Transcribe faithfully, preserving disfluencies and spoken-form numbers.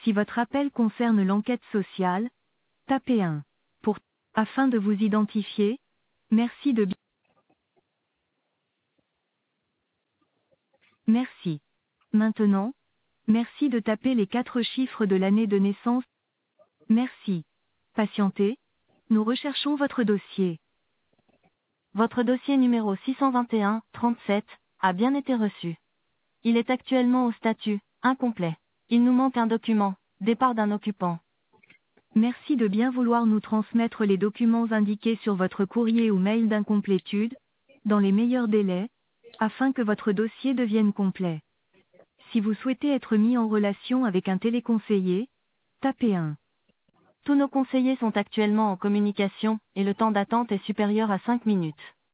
Si votre appel concerne l'enquête sociale, tapez un. Pour afin de vous identifier, merci de bi- Merci. Maintenant, merci de taper les quatre chiffres de l'année de naissance. Merci. Patientez. Nous recherchons votre dossier. Votre dossier numéro six cent vingt et un trente-sept a bien été reçu. Il est actuellement au statut incomplet. Il nous manque un document, départ d'un occupant. Merci de bien vouloir nous transmettre les documents indiqués sur votre courrier ou mail d'incomplétude, dans les meilleurs délais, afin que votre dossier devienne complet. Si vous souhaitez être mis en relation avec un téléconseiller, tapez un. Tous nos conseillers sont actuellement en communication, et le temps d'attente est supérieur à cinq minutes.